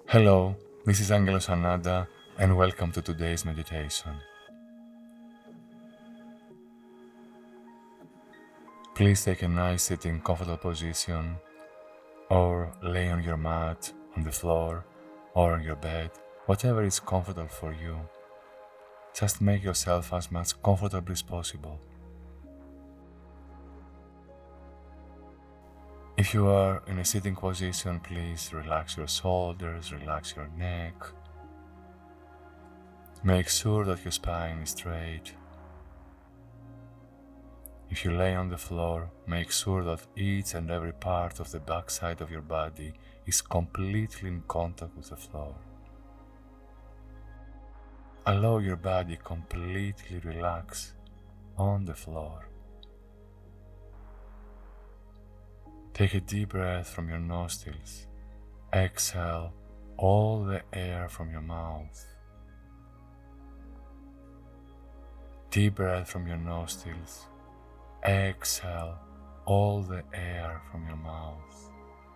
Hello, this is Angelos Ananda, and welcome to today's meditation. Please take a nice sitting comfortable position or lay on your mat, on the floor, or on your bed, whatever is comfortable for you. Just make yourself as much comfortable as possible. If you are in a sitting position, please relax your shoulders, relax your neck. Make sure that your spine is straight. If you lay on the floor, make sure that each and every part of the backside of your body is completely in contact with the floor. Allow your body completely relax on the floor. Take a deep breath from your nostrils. Exhale all the air from your mouth. Deep breath from your nostrils. Exhale all the air from your mouth.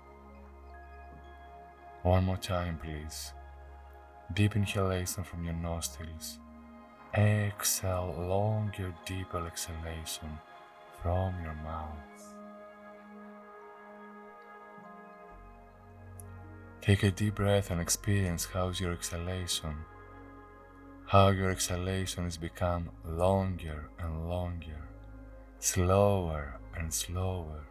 One more time, please. Deep inhalation from your nostrils. Exhale longer, deeper exhalation from your mouth. Take a deep breath and experience how's your exhalation. How your exhalation has become longer and longer. Slower and slower.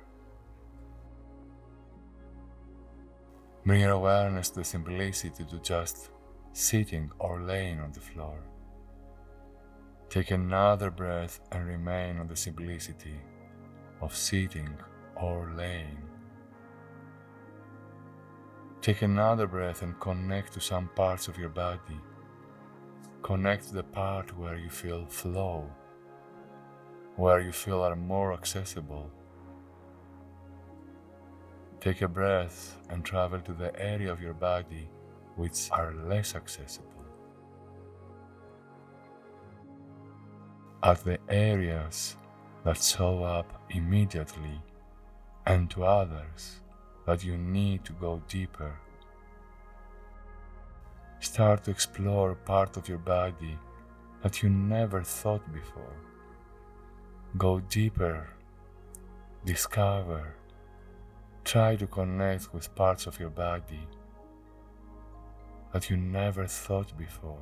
Bring your awareness to the simplicity to just sitting or laying on the floor. Take another breath and remain on the simplicity of sitting or laying. Take another breath and connect to some parts of your body. Connect to the part where you feel flow, where you feel are more accessible. Take a breath and travel to the area of your body which are less accessible. At the areas that show up immediately, and to others that you need to go deeper. Start to explore part of your body that you never thought before. Go deeper, discover, try to connect with parts of your body that you never thought before.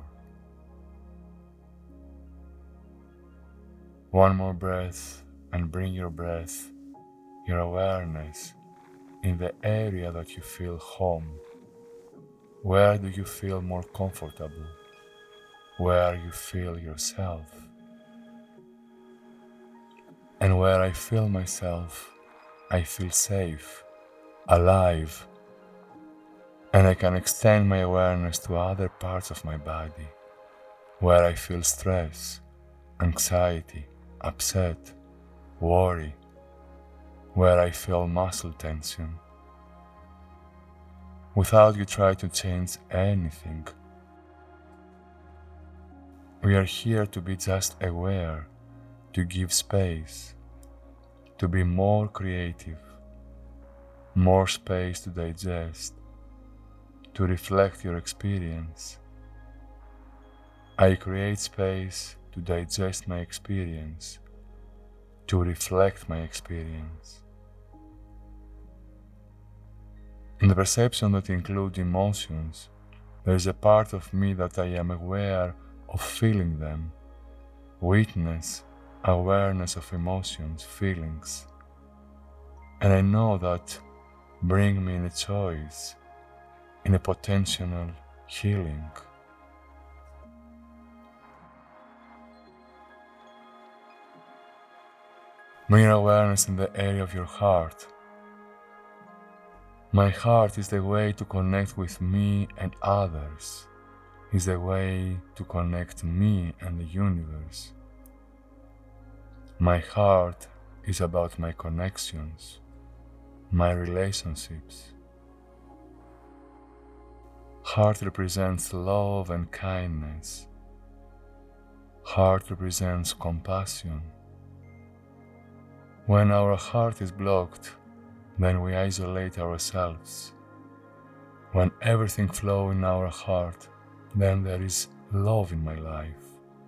One more breath and bring your breath, your awareness, in the area that you feel home. Where do you feel more comfortable? Where you feel yourself? And where I feel myself, I feel safe, alive, and I can extend my awareness to other parts of my body, where I feel stress, anxiety, upset, worry, where I feel muscle tension. Without you try to change anything. We are here to be just aware, to give space, to be more creative, more space to digest, to reflect your experience. I create space to digest my experience, to reflect my experience. In the perception that includes emotions, there is a part of me that I am aware of feeling them. Witness, awareness of emotions, feelings. And I know that bring me in a choice, in a potential healing. Bring your awareness in the area of your heart. My heart is the way to connect with me and others, is the way to connect me and the universe. My heart is about my connections, my relationships. Heart represents love and kindness. Heart represents compassion. When our heart is blocked, then we isolate ourselves. When everything flows in our heart, then there is love in my life.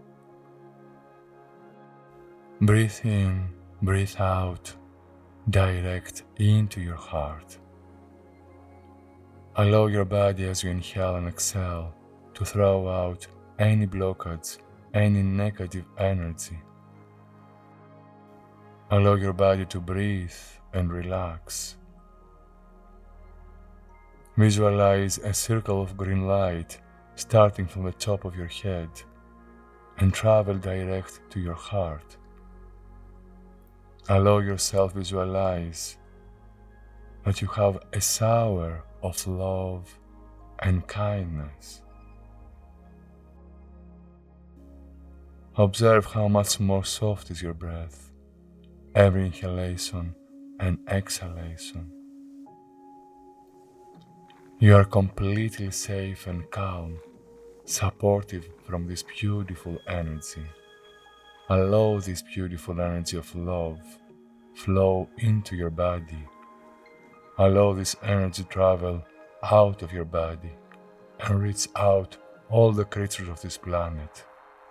Breathe in, breathe out, direct into your heart. Allow your body as you inhale and exhale to throw out any blockage, any negative energy. Allow your body to breathe and relax. Visualize a circle of green light starting from the top of your head and travel direct to your heart. Allow yourself visualize that you have a shower of love and kindness. Observe how much more soft is your breath, every inhalation and exhalation. You are completely safe and calm, supportive from this beautiful energy. Allow this beautiful energy of love flow into your body. Allow this energy travel out of your body and reach out all the creatures of this planet.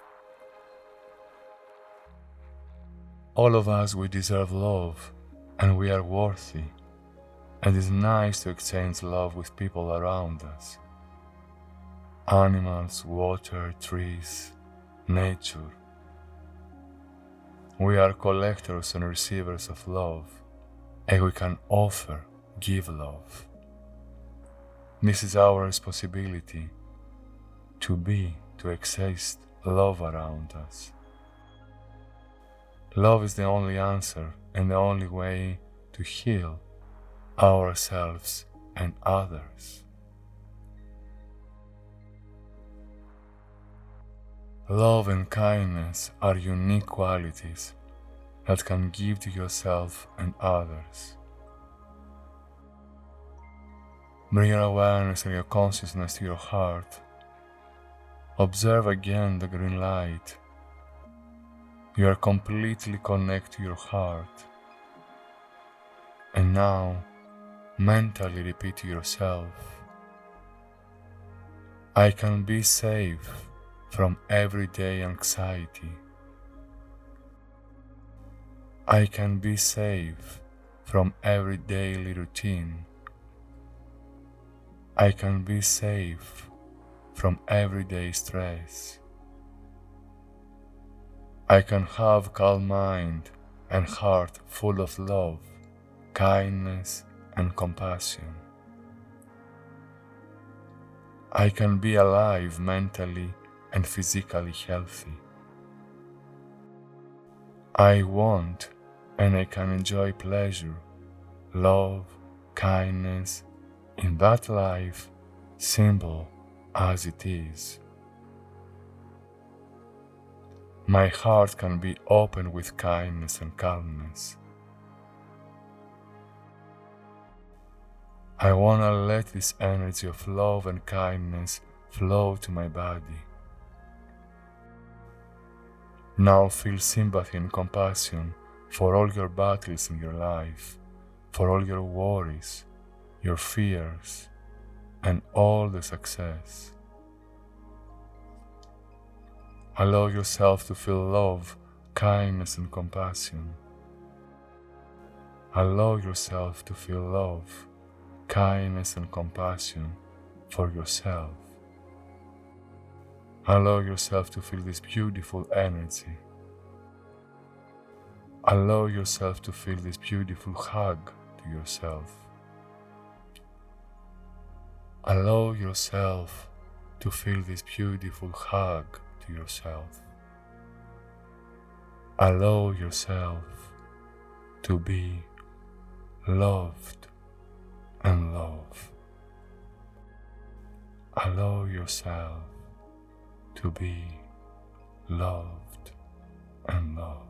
All of us, we deserve love and we are worthy. And it's nice to exchange love with people around us. Animals, water, trees, nature. We are collectors and receivers of love, and we can offer, give love. This is our responsibility to be, to exist love around us. Love is the only answer and the only way to heal ourselves and others. Love and kindness are unique qualities that can give to yourself and others. Bring your awareness and your consciousness to your heart. Observe again the green light. You are completely connected to your heart. And now, mentally repeat to yourself, I can be safe from everyday anxiety. I can be safe from every daily routine. I can be safe from everyday stress. I can have calm mind and heart full of love, kindness and compassion. I can be alive mentally and physically healthy. I want and I can enjoy pleasure, love, kindness in that life, simple as it is. My heart can be open with kindness and calmness. I want to let this energy of love and kindness flow to my body. Now feel sympathy and compassion for all your battles in your life, for all your worries, your fears, and all the success. Allow yourself to feel love, kindness, and compassion. Allow yourself to feel love, kindness, and compassion for yourself. Allow yourself to feel this beautiful energy. Allow yourself to feel this beautiful hug to yourself. Allow yourself to feel this beautiful hug to yourself. Allow yourself to be loved and love. Allow yourself to be loved and loved.